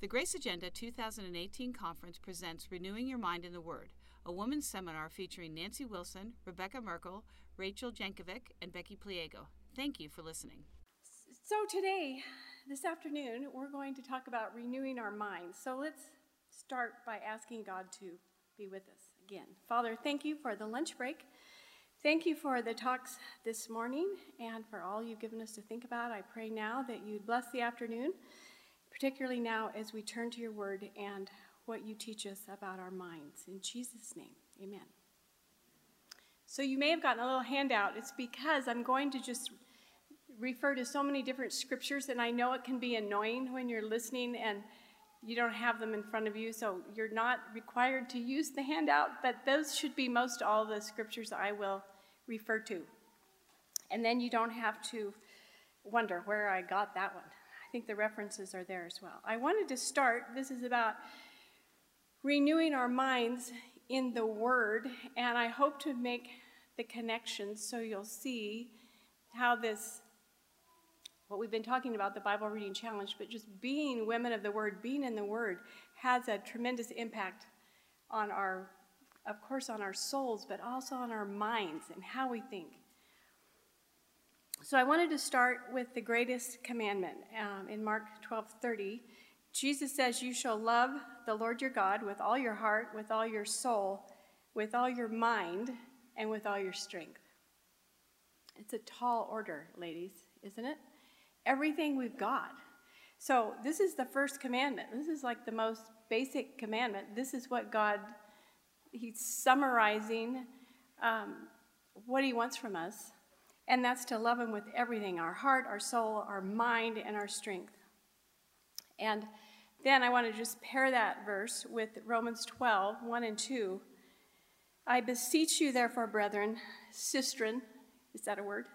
The Grace Agenda 2018 conference presents Renewing Your Mind in the Word, a women's seminar featuring Nancy Wilson, Rebecca Merkel, Rachel Jankovic, and Becky Pliego. Thank you for listening. So today, this afternoon, we're going to talk about renewing our minds. So let's start by asking God to be with us again. Father, thank you for the lunch break. Thank you for the talks this morning and for all you've given us to think about. I pray now that you'd bless the afternoon, particularly now as we turn to your word and what you teach us about our minds. In Jesus' name, amen. So you may have gotten a little handout. It's because I'm going to just refer to so many different scriptures, and I know it can be annoying when you're listening and you don't have them in front of you, so you're not required to use the handout, but those should be most all the scriptures I will refer to. And then you don't have to wonder where I got that one. I think the references are there as well. I wanted to start, this is about renewing our minds in the Word, and I hope to make the connections so you'll see how this, what we've been talking about, the Bible Reading Challenge, but just being women of the Word, being in the Word, has a tremendous impact on our, of course, on our souls, but also on our minds and how we think. So I wanted to start with the greatest commandment. In Mark 12:30, Jesus says, "You shall love the Lord your God with all your heart, with all your soul, with all your mind, and with all your strength." It's a tall order, ladies, isn't it? Everything we've got. So this is the first commandment. This is like the most basic commandment. This is what God, he's summarizing what he wants from us. And that's to love him with everything, our heart, our soul, our mind, and our strength. And then I want to just pair that verse with Romans 12, 1 and 2. "I beseech you, therefore, brethren," sistren, is that a word?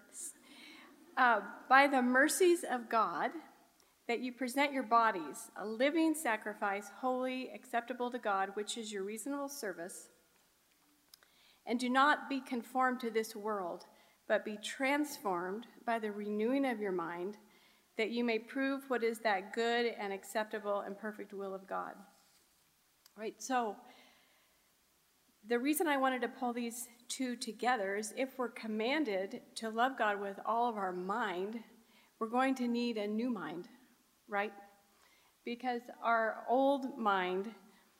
"By the mercies of God, that you present your bodies a living sacrifice, holy, acceptable to God, which is your reasonable service. And do not be conformed to this world, but be transformed by the renewing of your mind, that you may prove what is that good and acceptable and perfect will of God." Right, so the reason I wanted to pull these two together is if we're commanded to love God with all of our mind, we're going to need a new mind, right? Because our old mind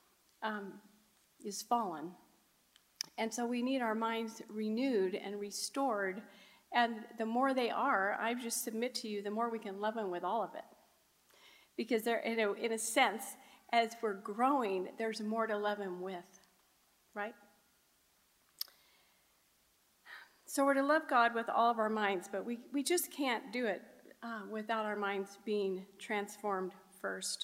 is fallen. And so we need our minds renewed and restored. And the more they are, I just submit to you, the more we can love them with all of it. Because they're, in a sense, as we're growing, there's more to love him with, right? So we're to love God with all of our minds, but we just can't do it without our minds being transformed first.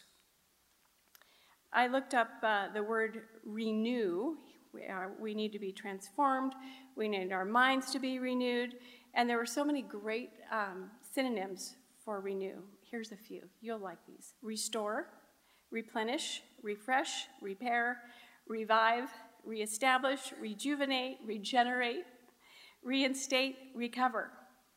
I looked up the word renew. We need to be transformed. We need our minds to be renewed. And there were so many great synonyms for renew. Here's a few. You'll like these. Restore, replenish, refresh, repair, revive, reestablish, rejuvenate, regenerate, reinstate, recover.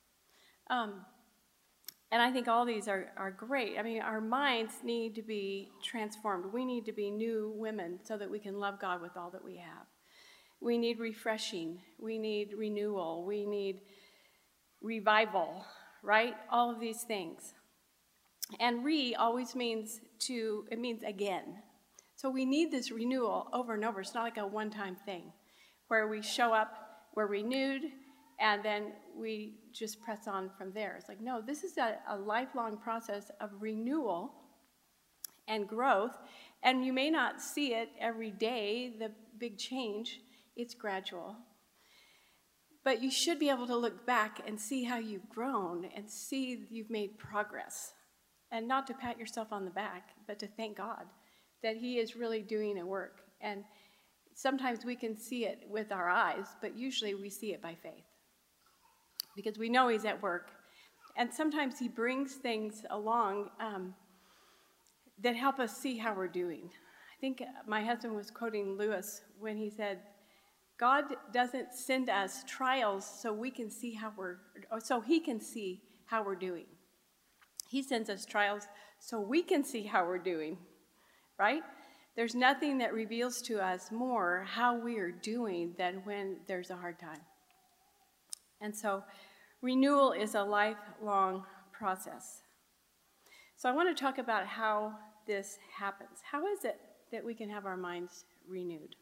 And I think all these are great. I mean, our minds need to be transformed. We need to be new women so that we can love God with all that we have. We need refreshing. We need renewal. We need revival, right? All of these things. And always means it means again. So we need this renewal over and over. It's not like a one-time thing where we show up, we're renewed, and then we just press on from there. It's like, no, this is a lifelong process of renewal and growth. And you may not see it every day, the big change. It's gradual. But you should be able to look back and see how you've grown and see you've made progress. And not to pat yourself on the back, but to thank God that he is really doing a work. And sometimes we can see it with our eyes, but usually we see it by faith. Because we know he's at work. And sometimes he brings things along that help us see how we're doing. I think my husband was quoting Lewis when he said, God doesn't send us trials so he can see how we're doing. He sends us trials so we can see how we're doing. right? There's nothing that reveals to us more how we are doing than when there's a hard time. And so renewal is a lifelong process. So I want to talk about how this happens. How is it that we can have our minds renewed?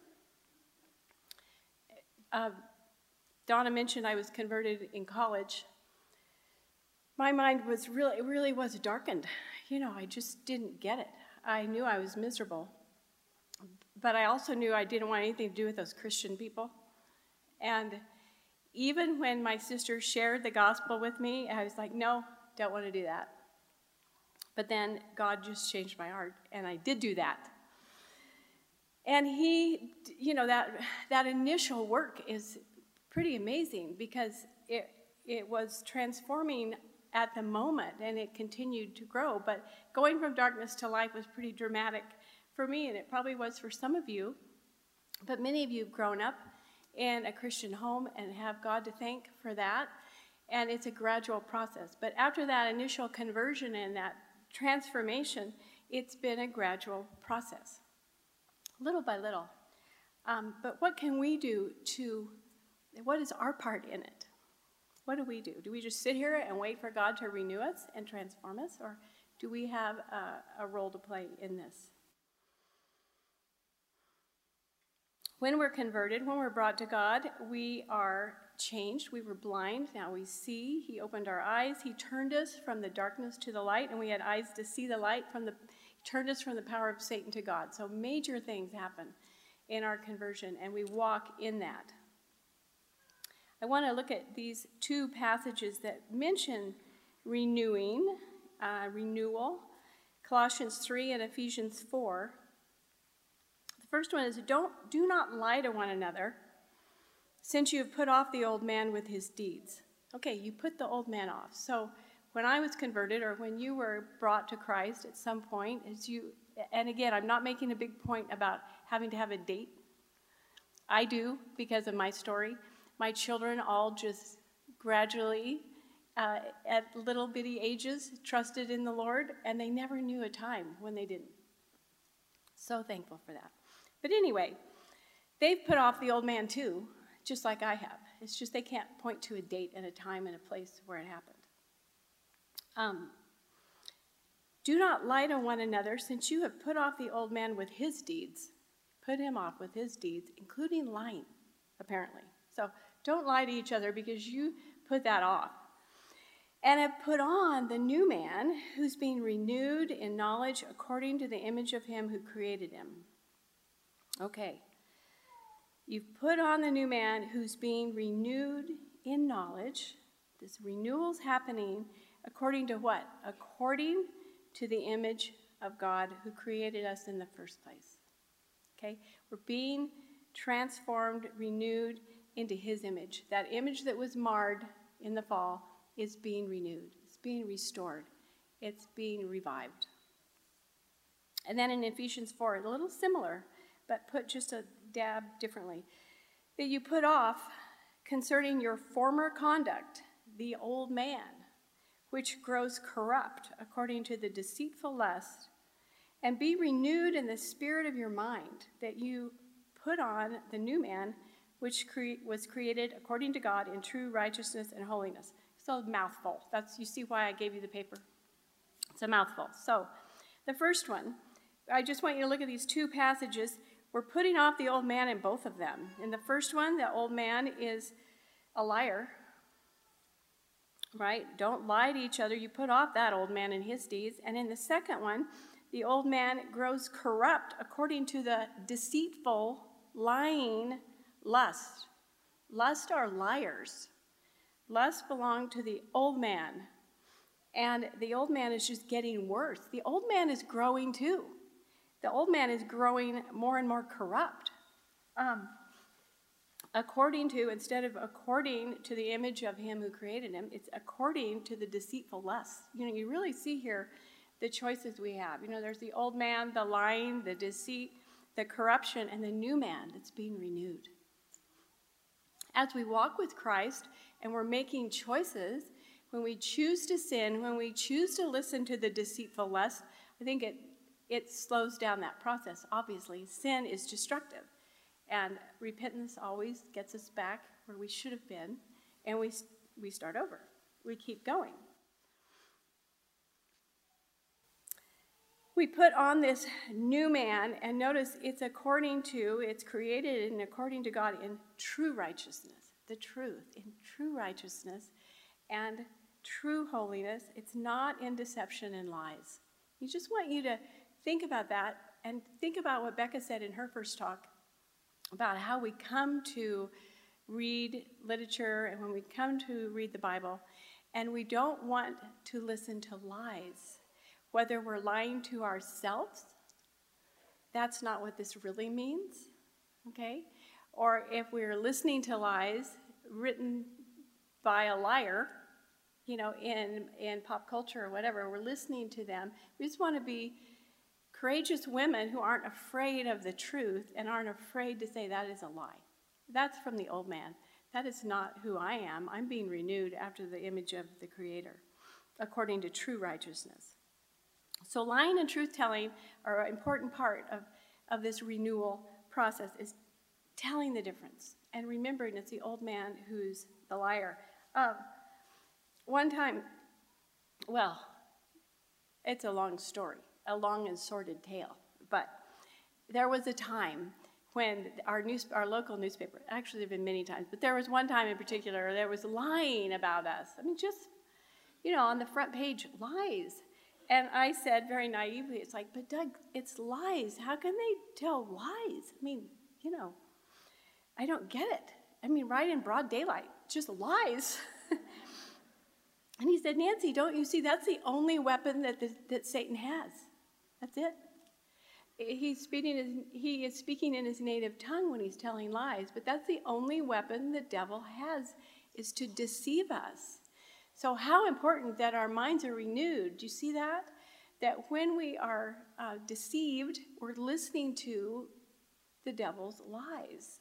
Donna mentioned I was converted in college. My mind was really was darkened. I just didn't get it. I knew I was miserable. But I also knew I didn't want anything to do with those Christian people. And even when my sister shared the gospel with me, I was like, no, don't want to do that. But then God just changed my heart, and I did do that. And he, that initial work is pretty amazing because it was transforming at the moment, and it continued to grow. But going from darkness to light was pretty dramatic for me, and it probably was for some of you. But many of you have grown up in a Christian home and have God to thank for that. And it's a gradual process. But after that initial conversion and that transformation, it's been a gradual process, little by little. But what can we do what is our part in it? What do we do? Do we just sit here and wait for God to renew us and transform us? Or do we have a role to play in this? When we're converted, when we're brought to God, we are changed. We were blind. Now we see. He opened our eyes. He turned us from the darkness to the light, and we had eyes to see the light. He turned us from the power of Satan to God. So major things happen in our conversion, and we walk in that. I want to look at these two passages that mention renewal, Colossians 3 and Ephesians 4. The first one is, do not lie to one another, since you have put off the old man with his deeds. Okay, you put the old man off. So when I was converted, or when you were brought to Christ at some point, and again, I'm not making a big point about having to have a date. I do, because of my story. My children all just gradually, at little bitty ages, trusted in the Lord, and they never knew a time when they didn't. So thankful for that. But anyway, they've put off the old man too, just like I have. It's just they can't point to a date and a time and a place where it happened. Do not lie to one another, since you have put off the old man with his deeds. Put him off with his deeds, including lying, apparently. So don't lie to each other, because you put that off. And have put on the new man, who's being renewed in knowledge according to the image of him who created him. Okay. You've put on the new man who's being renewed in knowledge. This renewal's happening according to what? According to the image of God who created us in the first place. Okay? We're being transformed, renewed into his image. That image that was marred in the fall is being renewed. It's being restored. It's being revived. And then in Ephesians 4, a little similar, but put just a dab differently. That you put off concerning your former conduct, the old man, which grows corrupt according to the deceitful lust, and be renewed in the spirit of your mind, that you put on the new man, which was created according to God in true righteousness and holiness. It's a mouthful. You see why I gave you the paper? It's a mouthful. So the first one, I just want you to look at these two passages. We're putting off the old man in both of them. In the first one, the old man is a liar, right? Don't lie to each other. You put off that old man and his deeds. And in the second one, the old man grows corrupt according to the deceitful, lying lust. Lust are liars. Lust belong to the old man. And the old man is just getting worse. The old man is growing too. The old man is growing more and more corrupt. Instead of according to the image of him who created him, it's according to the deceitful lust. You really see here the choices we have. There's the old man, the lying, the deceit, the corruption, and the new man that's being renewed. As we walk with Christ and we're making choices, when we choose to sin, when we choose to listen to the deceitful lust, I think it slows down that process. Obviously, sin is destructive, and repentance always gets us back where we should have been, and we start over. We keep going. We put on this new man, and notice it's created and according to God in true righteousness, the truth, in true righteousness and true holiness. It's not in deception and lies. We just want you to think about that and think about what Becca said in her first talk about how we come to read literature and when we come to read the Bible, and we don't want to listen to lies. Whether we're lying to ourselves, that's not what this really means, okay? Or if we're listening to lies written by a liar, in pop culture or whatever, we're listening to them. We just want to be courageous women who aren't afraid of the truth and aren't afraid to say that is a lie. That's from the old man. That is not who I am. I'm being renewed after the image of the Creator, according to true righteousness. So lying and truth-telling are an important part of this renewal process, is telling the difference and remembering it's the old man who's the liar. One time, well, it's a long story, a long and sordid tale, but there was a time when our local newspaper, actually there have been many times, but there was one time in particular, there was lying about us. I mean, just, on the front page, lies. And I said very naively, it's like, but Doug, it's lies. How can they tell lies? I mean, I don't get it. I mean, right in broad daylight, just lies. And he said, Nancy, don't you see that's the only weapon that Satan has? That's it. He is speaking in his native tongue when he's telling lies, but that's the only weapon the devil has, is to deceive us. So how important that our minds are renewed. Do you see that? That when we are deceived, we're listening to the devil's lies.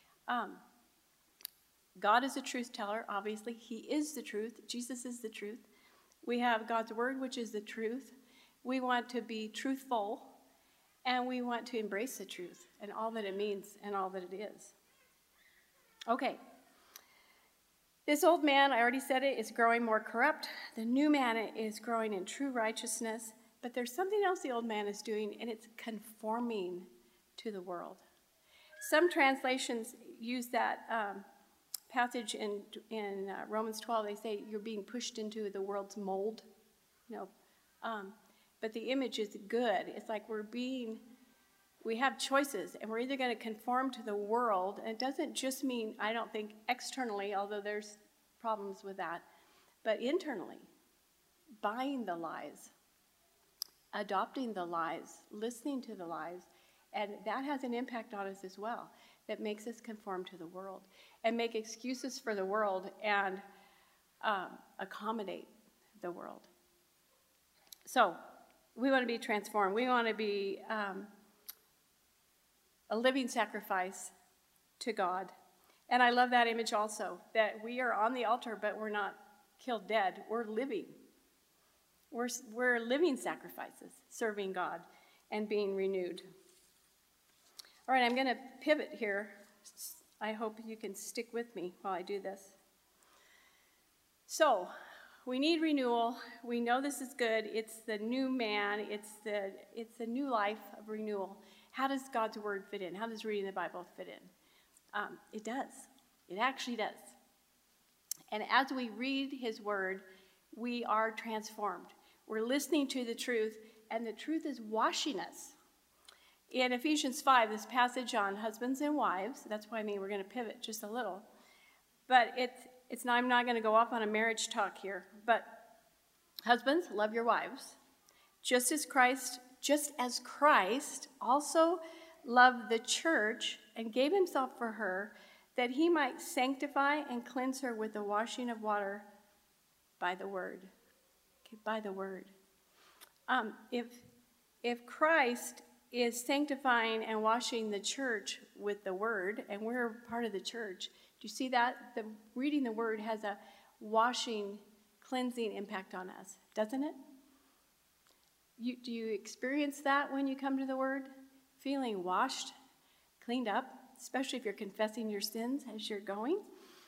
God is a truth teller, obviously. He is the truth. Jesus is the truth. We have God's word, which is the truth. We want to be truthful, and we want to embrace the truth and all that it means and all that it is. Okay. This old man, I already said it, is growing more corrupt. The new man is growing in true righteousness. But there's something else the old man is doing, and it's conforming to the world. Some translations use that passage in Romans 12. They say you're being pushed into the world's mold. But the image is good. It's like we have choices, and we're either going to conform to the world, and it doesn't just mean, I don't think, externally, although there's problems with that, but internally, buying the lies, adopting the lies, listening to the lies, and that has an impact on us as well, that makes us conform to the world and make excuses for the world and accommodate the world. So we want to be transformed. We want to be a living sacrifice to God. And I love that image also, that we are on the altar, but we're not killed dead. We're living. We're living sacrifices, serving God and being renewed. All right, I'm going to pivot here. I hope you can stick with me while I do this. So, we need renewal. We know this is good. It's the new man. It's the new life of renewal. How does God's word fit in? How does reading the Bible fit in? It does. It actually does. And as we read his word, we are transformed. We're listening to the truth, and the truth is washing us. In Ephesians 5, this passage on husbands and wives, that's why we're going to pivot just a little. But I'm not going to go off on a marriage talk here. But husbands, love your wives. Just as Christ also loved the church and gave himself for her, that he might sanctify and cleanse her with the washing of water by the word. Okay, by the word. If Christ is sanctifying and washing the church with the word, and we're part of the church, do you see that? Reading the word has a washing, cleansing impact on us, doesn't it? Do you experience that when you come to the Word? Feeling washed, cleaned up, especially if you're confessing your sins as you're going?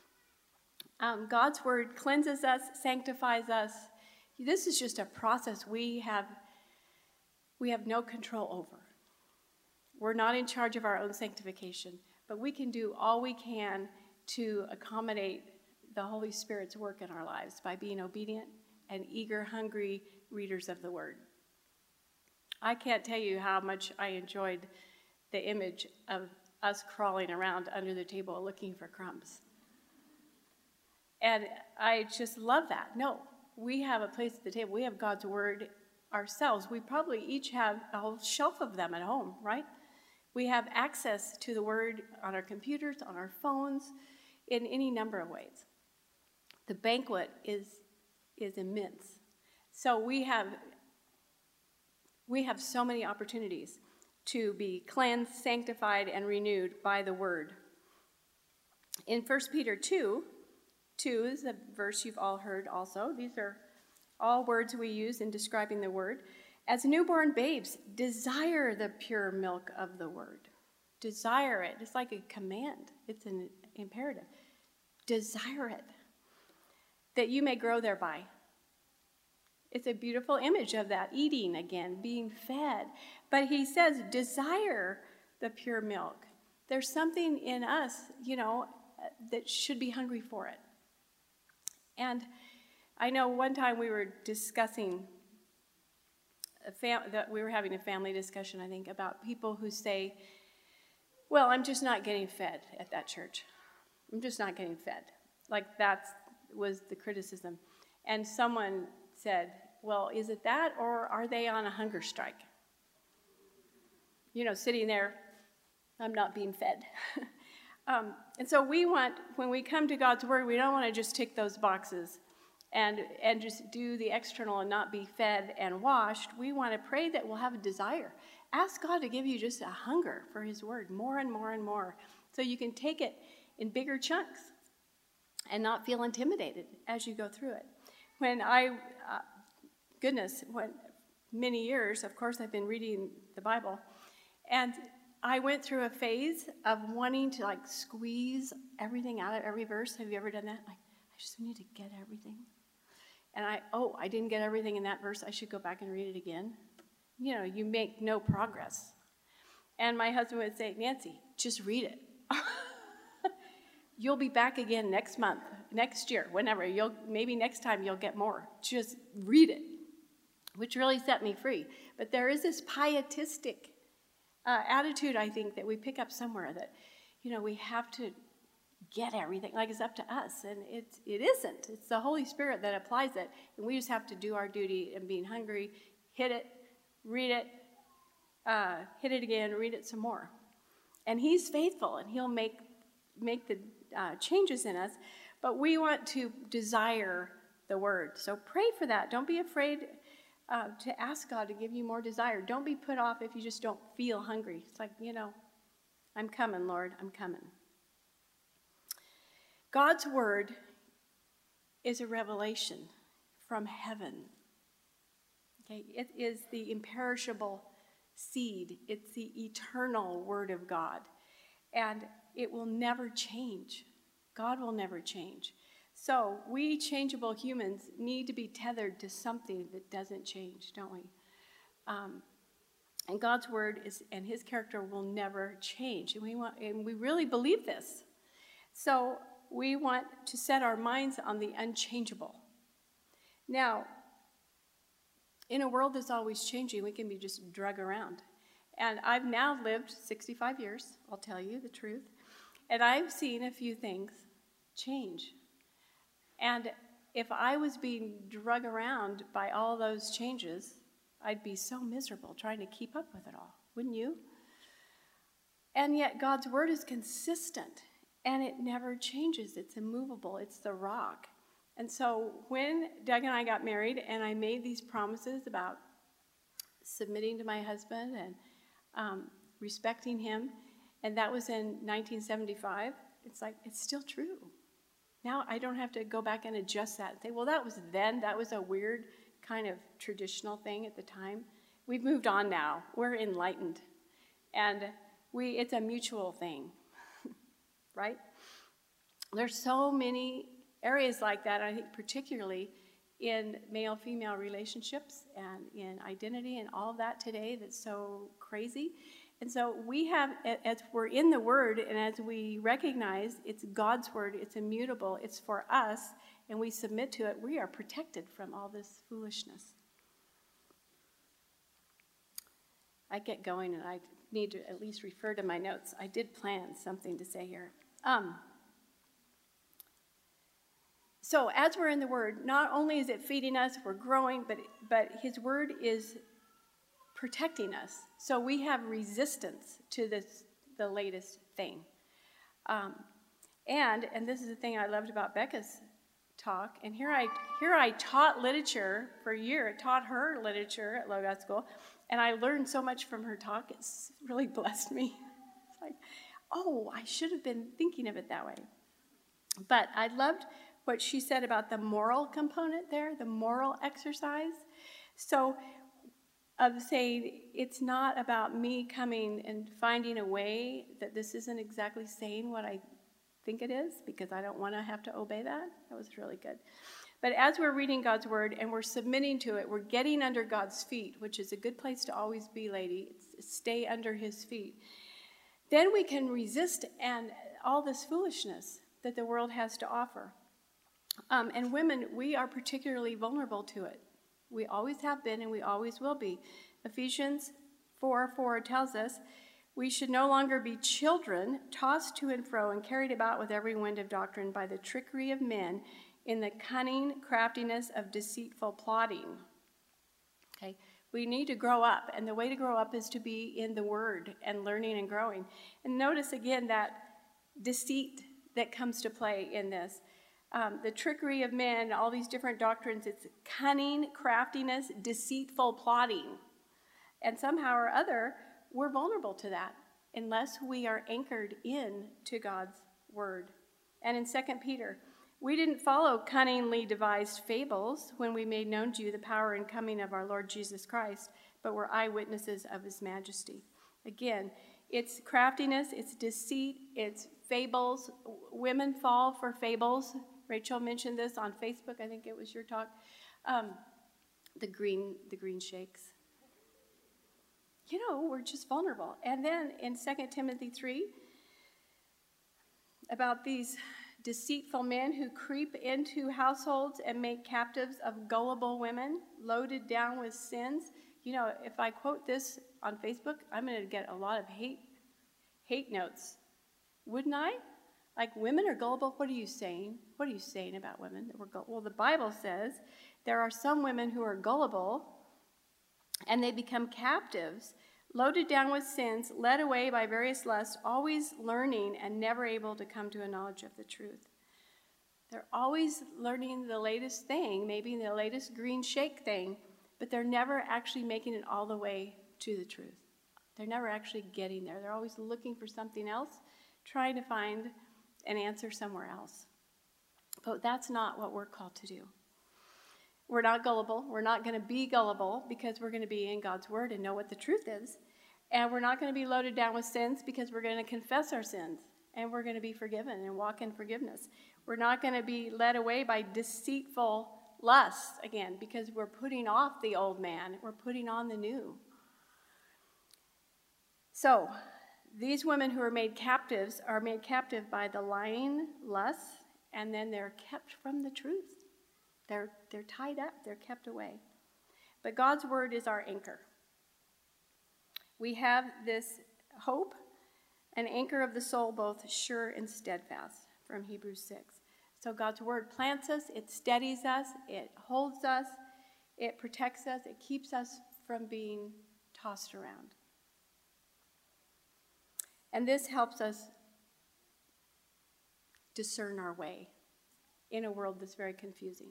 God's Word cleanses us, sanctifies us. This is just a process we have no control over. We're not in charge of our own sanctification, but we can do all we can to accommodate the Holy Spirit's work in our lives by being obedient and eager, hungry readers of the Word. I can't tell you how much I enjoyed the image of us crawling around under the table looking for crumbs. And I just love that. No, we have a place at the table. We have God's Word ourselves. We probably each have a whole shelf of them at home, right? We have access to the Word on our computers, on our phones, in any number of ways. The banquet is immense. So we have so many opportunities to be cleansed, sanctified, and renewed by the Word. In 1 Peter 2 is a verse you've all heard also. These are all words we use in describing the Word. As newborn babes, desire the pure milk of the Word. Desire it. It's like a command. It's an imperative. Desire it, that you may grow thereby. It's a beautiful image of that, eating again, being fed. But he says, desire the pure milk. There's something in us, that should be hungry for it. And I know one time we were discussing, we were having a family discussion, I think, about people who say, well, I'm just not getting fed at that church. I'm just not getting fed. Like that was the criticism. And someone said, well, is it that, or are they on a hunger strike? Sitting there, I'm not being fed. And so when we come to God's Word, we don't want to just tick those boxes and just do the external and not be fed and washed. We want to pray that we'll have a desire. Ask God to give you just a hunger for His Word, more and more and more, so you can take it in bigger chunks and not feel intimidated as you go through it. Many years, of course, I've been reading the Bible, and I went through a phase of wanting to squeeze everything out of every verse. Have you ever done that? I just need to get everything. And I didn't get everything in that verse. I should go back and read it again. You make no progress. And my husband would say, Nancy, just read it. You'll be back again next month, next year, whenever. Maybe next time you'll get more. Just read it, which really set me free. But there is this pietistic attitude, I think, that we pick up somewhere that, we have to get everything, like it's up to us. And it isn't. It's the Holy Spirit that applies it. And we just have to do our duty in being hungry, hit it, read it, hit it again, read it some more. And He's faithful, and He'll make the changes in us, but we want to desire the Word. So pray for that. Don't be afraid to ask God to give you more desire. Don't be put off if you just don't feel hungry. It's like, I'm coming, Lord, I'm coming. God's Word is a revelation from heaven. Okay, it is the imperishable seed. It's the eternal Word of God. And it will never change. God will never change. So we changeable humans need to be tethered to something that doesn't change, don't we? And God's Word and His character will never change. And we really believe this. So we want to set our minds on the unchangeable. Now, in a world that's always changing, we can be just drug around. And I've now lived 65 years, I'll tell you the truth. And I've seen a few things change. And if I was being drug around by all those changes, I'd be so miserable trying to keep up with it all, wouldn't you? And yet God's Word is consistent, and it never changes. It's immovable. It's the rock. And so when Doug and I got married, and I made these promises about submitting to my husband and respecting him, and that was in 1975, it's still true. Now I don't have to go back and adjust that and say, well, that was then. That was a weird kind of traditional thing at the time. we've moved on now. We're enlightened. And it's a mutual thing, right? There's so many areas like that, I think particularly in male-female relationships and in identity and all of that today that's so crazy. And so we have, as we're in the Word and as we recognize it's God's Word, it's immutable, it's for us, and we submit to it, we are protected from all this foolishness. I get going and I need to at least refer to my notes. I did plan something to say here. So as we're in the Word, not only is it feeding us, we're growing, but His Word is protecting us. So we have resistance to the latest thing. And this is the thing I loved about Becca's talk. And here I taught literature for a year. I taught her literature at Logos School. And I learned so much from her talk. It's really blessed me. It's like, oh, I should have been thinking of it that way. But I loved what she said about the moral component there, the moral exercise. So of saying it's not about me coming and finding a way that this isn't exactly saying what I think it is, because I don't want to have to obey that. That was really good. But as we're reading God's Word and we're submitting to it, we're getting under God's feet, which is a good place to always be, lady. Stay under His feet. Then we can resist and all this foolishness that the world has to offer. And women, we are particularly vulnerable to it. We always have been and we always will be. Ephesians 4:4 tells us, we should no longer be children, tossed to and fro and carried about with every wind of doctrine by the trickery of men in the cunning craftiness of deceitful plotting. Okay, we need to grow up, and the way to grow up is to be in the Word and learning and growing. And notice again that deceit that comes to play in this. The trickery of men, all these different doctrines, it's cunning, craftiness, deceitful plotting. And somehow or other, we're vulnerable to that unless we are anchored in to God's Word. And in 2 Peter, we didn't follow cunningly devised fables when we made known to you the power and coming of our Lord Jesus Christ, but were eyewitnesses of His majesty. Again, it's craftiness, it's deceit, it's fables. Women fall for fables. Rachel mentioned this on Facebook. I think it was your talk. The green shakes. You know, we're just vulnerable. And then in 2 Timothy 3, about these deceitful men who creep into households and make captives of gullible women, loaded down with sins. You know, if I quote this on Facebook, I'm going to get a lot of hate notes. Wouldn't I? Like, women are gullible? What are you saying? What are you saying about women? That we're well, the Bible says there are some women who are gullible, and they become captives, loaded down with sins, led away by various lusts, always learning and never able to come to a knowledge of the truth. They're always learning the latest thing, maybe the latest green shake thing, but they're never actually making it all the way to the truth. They're never actually getting there. They're always looking for something else, trying to find an answer somewhere else. But that's not what we're called to do. We're not gullible. We're not going to be gullible because we're going to be in God's Word and know what the truth is. And we're not going to be loaded down with sins because we're going to confess our sins and we're going to be forgiven and walk in forgiveness. We're not going to be led away by deceitful lusts, again, because we're putting off the old man. We're putting on the new. So, these women who are made captive by the lying lusts, and then they're kept from the truth. They're tied up. They're kept away. But God's Word is our anchor. We have this hope, an anchor of the soul, both sure and steadfast, from Hebrews 6. So God's Word plants us, it steadies us, it holds us, it protects us, it keeps us from being tossed around. And this helps us discern our way in a world that's very confusing.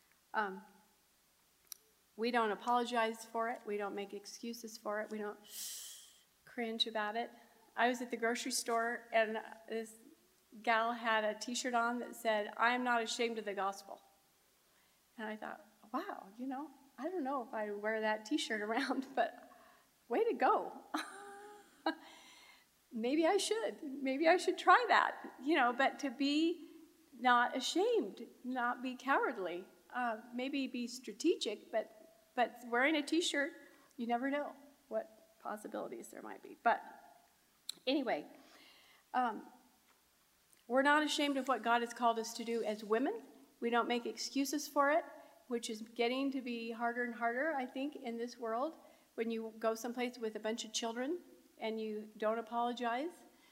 We don't apologize for it. We don't make excuses for it. We don't cringe about it. I was at the grocery store, and this gal had a T-shirt on that said, "I am not ashamed of the gospel." And I thought, wow, I don't know if I wear that t-shirt around, but way to go. Maybe I should. Maybe I should try that, but to be not ashamed, not be cowardly, maybe be strategic, but wearing a t-shirt, you never know what possibilities there might be. But anyway, we're not ashamed of what God has called us to do as women. We don't make excuses for it, which is getting to be harder and harder, I think, in this world. When you go someplace with a bunch of children and you don't apologize.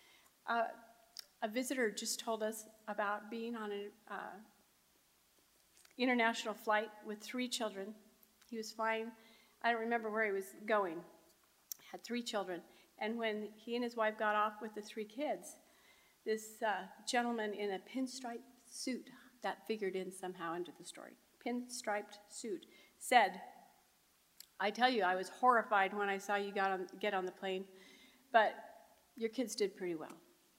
A visitor just told us about being on an international flight with 3 children. He was flying, I don't remember where he was going, had 3 children. And when he and his wife got off with the 3 kids, this gentleman in a pinstripe suit, that figured in somehow into the story, pinstriped suit, said, I tell you, I was horrified when I saw you get on the plane, but your kids did pretty well.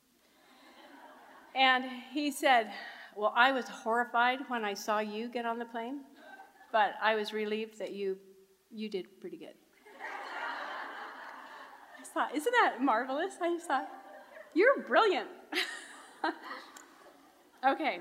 And he said, well, I was horrified when I saw you get on the plane, but I was relieved that you did pretty good. I just thought, isn't that marvelous? I just thought, you're brilliant. Okay.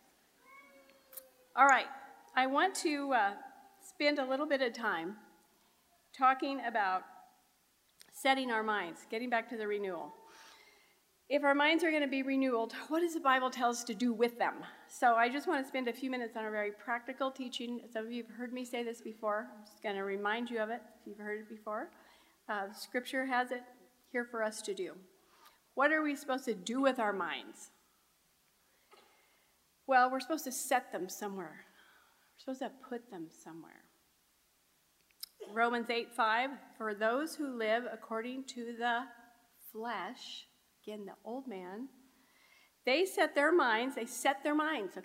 All right. I want to spend a little bit of time talking about setting our minds, getting back to the renewal. If our minds are going to be renewed, what does the Bible tell us to do with them? So I just want to spend a few minutes on a very practical teaching. Some of you have heard me say this before. I'm just going to remind you of it if you've heard it before. Scripture has it here for us to do. What are we supposed to do with our minds? Well, we're supposed to set them somewhere. We're supposed to put them somewhere. Romans 8:5, for those who live according to the flesh, again, the old man, they set their minds, they set them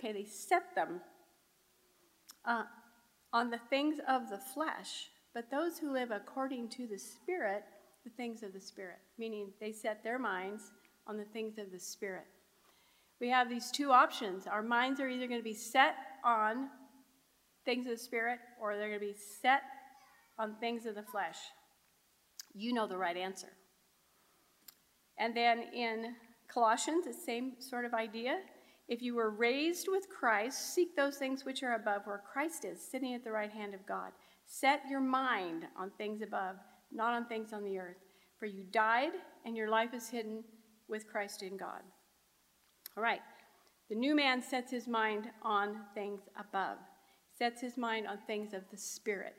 on the things of the flesh. But those who live according to the Spirit, the things of the Spirit, meaning they set their minds on the things of the Spirit. We have these 2 options. Our minds are either going to be set on things of the Spirit or they're going to be set on things of the flesh. You know the right answer. And then in Colossians, the same sort of idea. If you were raised with Christ, seek those things which are above where Christ is, sitting at the right hand of God. Set your mind on things above, not on things on the earth. For you died, and your life is hidden with Christ in God. All right. The new man sets his mind on things above, sets his mind on things of the Spirit.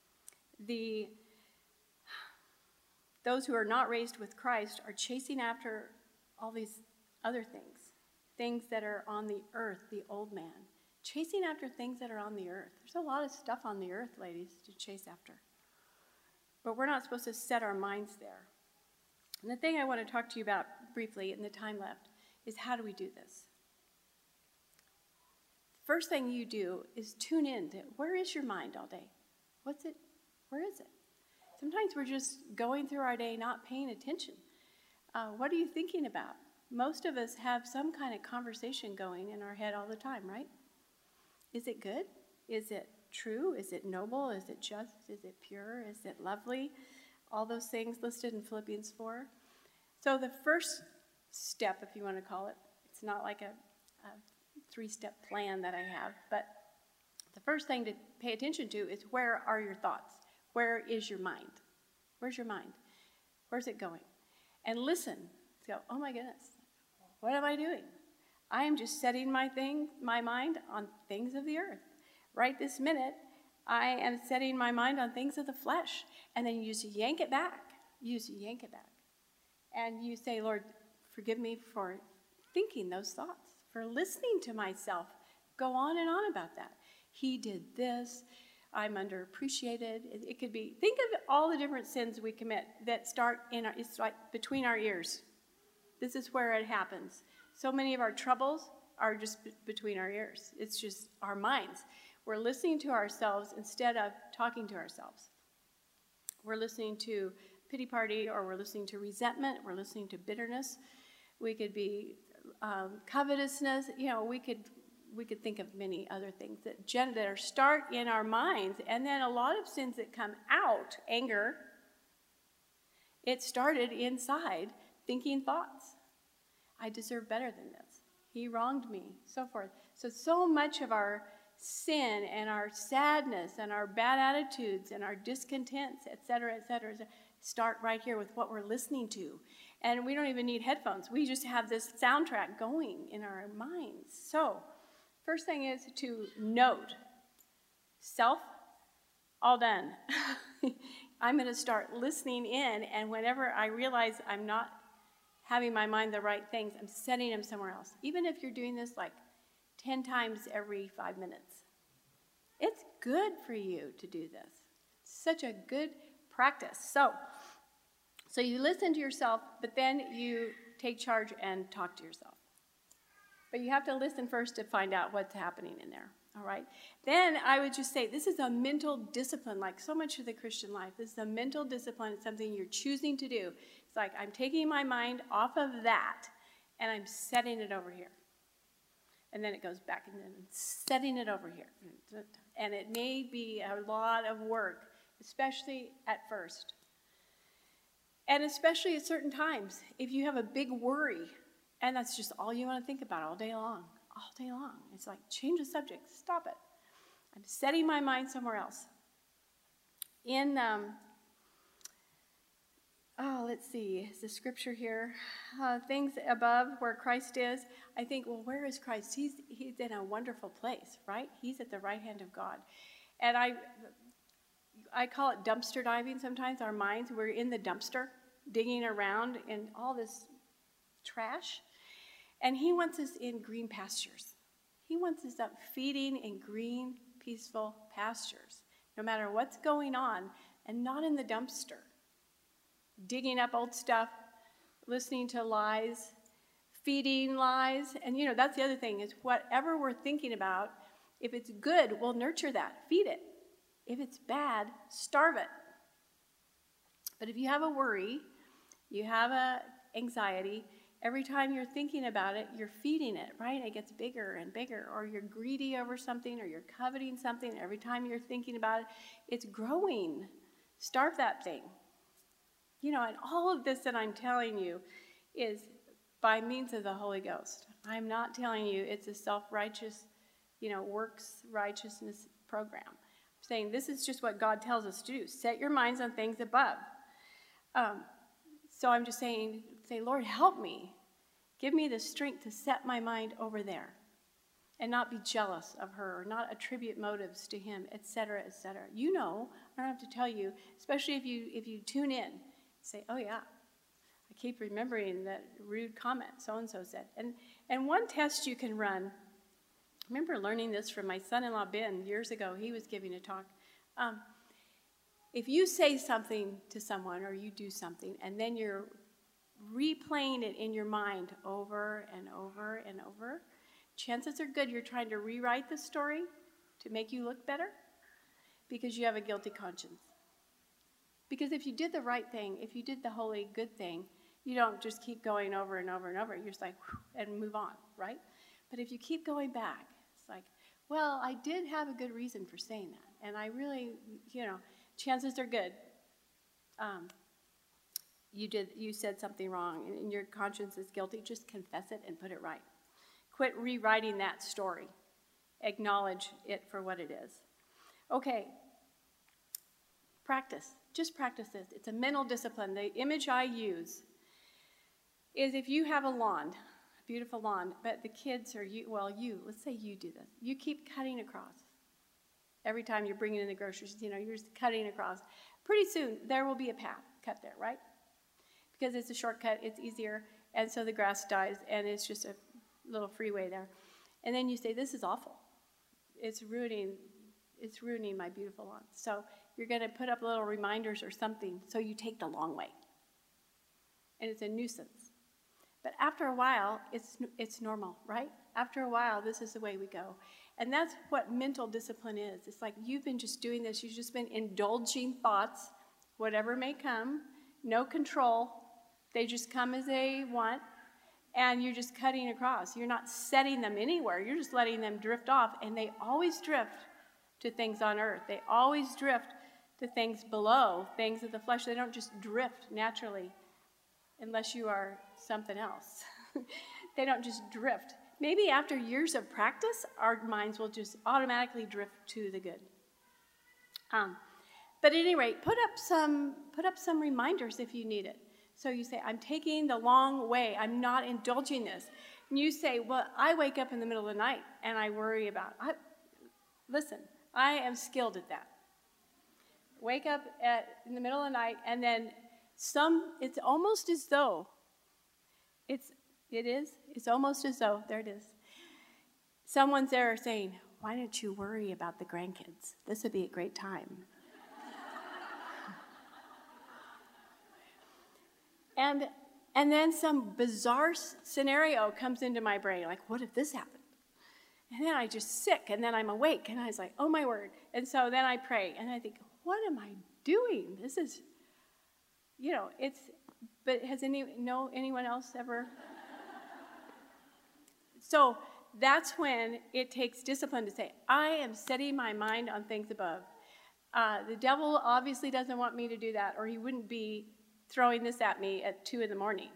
Those who are not raised with Christ are chasing after all these other things that are on the earth, the old man. Chasing after things that are on the earth. There's a lot of stuff on the earth, ladies, to chase after. But we're not supposed to set our minds there. And the thing I want to talk to you about briefly in the time left is how do we do this? First thing you do is tune in to where is your mind all day? What's it? Where is it? Sometimes we're just going through our day not paying attention. What are you thinking about? Most of us have some kind of conversation going in our head all the time, right? Is it good? Is it true? Is it noble? Is it just? Is it pure? Is it lovely? All those things listed in Philippians 4. So the first step, if you want to call it, it's not like a 3-step plan that I have, but the first thing to pay attention to is where are your thoughts? Where is your mind? Where's your mind? Where's it going? And listen. Go, oh my goodness, what am I doing? I am just setting my mind on things of the earth. Right this minute, I am setting my mind on things of the flesh. And then you just yank it back. And you say, Lord, forgive me for thinking those thoughts, for listening to myself. Go on and on about that. He did this. I'm underappreciated. It could be, think of all the different sins we commit that start it's like between our ears. This is where it happens. So many of our troubles are just between our ears. It's just our minds. We're listening to ourselves instead of talking to ourselves. We're listening to pity party, or we're listening to resentment. We're listening to bitterness. We could be covetousness. We could we could think of many other things that start in our minds. And then a lot of sins that come out, anger, it started inside thinking thoughts. I deserve better than this. He wronged me, so forth. So much of our sin and our sadness and our bad attitudes and our discontents, et cetera, start right here with what we're listening to. And we don't even need headphones. We just have this soundtrack going in our minds. So, first thing is to note. Self, all done. I'm going to start listening in, and whenever I realize I'm not having my mind the right things, I'm setting them somewhere else. Even if you're doing this like 10 times every 5 minutes. It's good for you to do this. It's such a good practice. So you listen to yourself, but then you take charge and talk to yourself. But you have to listen first to find out what's happening in there, all right? Then I would just say this is a mental discipline, like so much of the Christian life. This is a mental discipline. It's something you're choosing to do. It's like I'm taking my mind off of that, and I'm setting it over here. And then it goes back, and then setting it over here. And it may be a lot of work, especially at first. And especially at certain times, if you have a big worry, and that's just all you want to think about all day long. It's like, change the subject, stop it. I'm setting my mind somewhere else. Let's see, is the scripture here? Things above where Christ is. I think, well, where is Christ? He's in a wonderful place, right? He's at the right hand of God. And I call it dumpster diving sometimes, our minds. We're in the dumpster, digging around in all this trash. And he wants us in green pastures. He wants us up feeding in green, peaceful pastures, no matter what's going on, and not in the dumpster. Digging up old stuff, listening to lies, feeding lies. And, that's the other thing is whatever we're thinking about, if it's good, we'll nurture that, feed it. If it's bad, starve it. But if you have a worry, you have a anxiety, every time you're thinking about it, you're feeding it, right? It gets bigger and bigger. Or you're greedy over something, or you're coveting something. Every time you're thinking about it, it's growing. Starve that thing. And all of this that I'm telling you is by means of the Holy Ghost. I'm not telling you it's a self-righteous, works righteousness program. I'm saying this is just what God tells us to do. Set your minds on things above. So I'm just saying, Lord, help me. Give me the strength to set my mind over there and not be jealous of her or not attribute motives to him, etc., etc. I don't have to tell you, especially if you tune in. Say, oh yeah, I keep remembering that rude comment so-and-so said. And one test you can run, I remember learning this from my son-in-law Ben years ago. He was giving a talk. If you say something to someone or you do something and then you're replaying it in your mind over and over and over, chances are good you're trying to rewrite the story to make you look better because you have a guilty conscience. Because if you did the right thing, if you did the holy good thing, you don't just keep going over and over and over. You're just like, whew, and move on, right? But if you keep going back, it's like, well, I did have a good reason for saying that. And I really, chances are good. You said something wrong and your conscience is guilty. Just confess it and put it right. Quit rewriting that story. Acknowledge it for what it is. Okay. Practice. Just practice this. It's a mental discipline. The image I use is if you have a lawn, a beautiful lawn, but the kids are let's say you do this. You keep cutting across. Every time you're bringing in the groceries, you're just cutting across. Pretty soon, there will be a path cut there, right? Because it's a shortcut, it's easier, and so the grass dies, and it's just a little freeway there. And then you say, this is awful. It's ruining my beautiful lawn. So you're going to put up little reminders or something so you take the long way. And it's a nuisance. But after a while, it's normal, right? After a while, this is the way we go. And that's what mental discipline is. It's like you've been just doing this. You've just been indulging thoughts, whatever may come, no control. They just come as they want. and you're just cutting across. You're not setting them anywhere. You're just letting them drift off, and they always drift to things on earth. They always drift to things below, things of the flesh. They don't just drift naturally unless you are something else. They don't just drift. Maybe after years of practice, our minds will just automatically drift to the good. But at any rate, put up some reminders if you need it. So you say, I'm taking the long way. I'm not indulging this. And you say, well, I wake up in the middle of the night and I worry about it. Listen, I am skilled at that. Wake up in the middle of the night, and then it's almost as though, it's almost as though, there it is. Someone's there saying, why don't you worry about the grandkids? This would be a great time. And then some bizarre scenario comes into my brain, like, what if this happened? And then I just sick, and then I'm awake, and I was like, oh my word. And so then I pray, and I think, what am I doing? This is, but has anyone else ever? So that's when it takes discipline to say, I am setting my mind on things above. The devil obviously doesn't want me to do that, or he wouldn't be throwing this at me at 2 in the morning.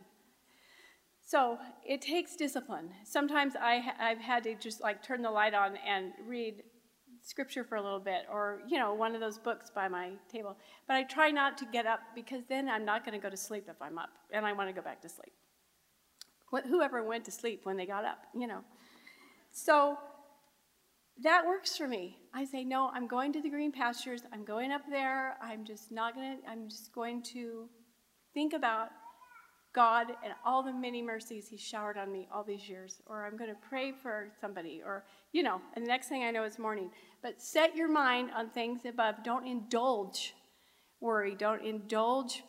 So it takes discipline. Sometimes I've had to just like turn the light on and read scripture for a little bit, or one of those books by my table. But I try not to get up, because then I'm not going to go to sleep if I'm up, and I want to go back to sleep. Whoever went to sleep when they got up, So that works for me. I say, no, I'm going to the green pastures. I'm going up there. I'm just going to think about God and all the many mercies he showered on me all these years. Or I'm going to pray for somebody, or, and the next thing I know it's morning. But set your mind on things above. Don't indulge worry. Don't indulge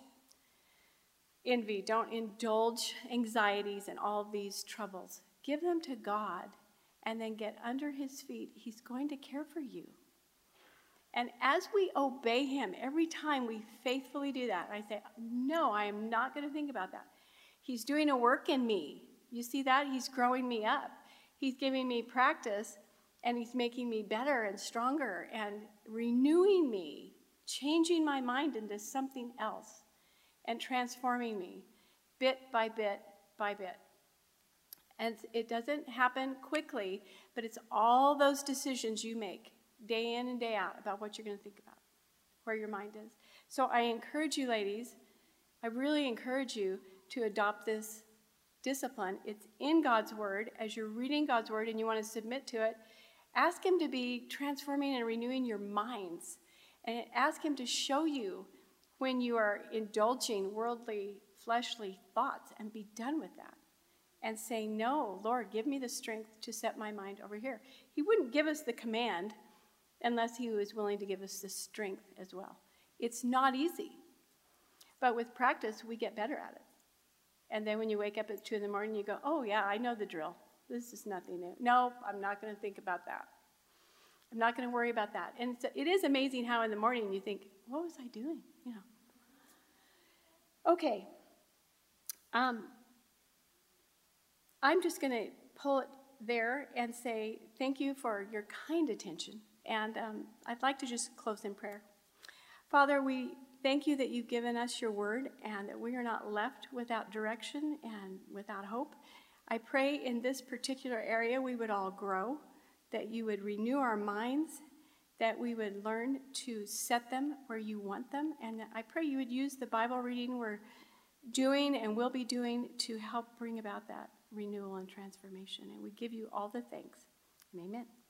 envy. Don't indulge anxieties and all these troubles. Give them to God, and then get under his feet. He's going to care for you. And as we obey him, every time we faithfully do that, I say, no, I am not going to think about that. He's doing a work in me. You see that? He's growing me up. He's giving me practice, and he's making me better and stronger and renewing me, changing my mind into something else, and transforming me bit by bit by bit. And it doesn't happen quickly, but it's all those decisions you make day in and day out about what you're going to think about, where your mind is. So I encourage you, ladies, I really encourage you to adopt this discipline. It's in God's word. As you're reading God's word and you want to submit to it, ask him to be transforming and renewing your minds. And ask him to show you when you are indulging worldly, fleshly thoughts, and be done with that. And say, no, Lord, give me the strength to set my mind over here. He wouldn't give us the command unless he was willing to give us the strength as well. It's not easy. But with practice, we get better at it. And then when you wake up at 2 in the morning, you go, oh, yeah, I know the drill. This is nothing new. No, I'm not going to think about that. I'm not going to worry about that. And it is amazing how in the morning you think, what was I doing? Okay. I'm just going to pull it there and say thank you for your kind attention. And I'd like to just close in prayer. Father, we thank you that you've given us your word and that we are not left without direction and without hope. I pray in this particular area we would all grow, that you would renew our minds, that we would learn to set them where you want them. And I pray you would use the Bible reading we're doing and will be doing to help bring about that renewal and transformation. And we give you all the thanks. And amen.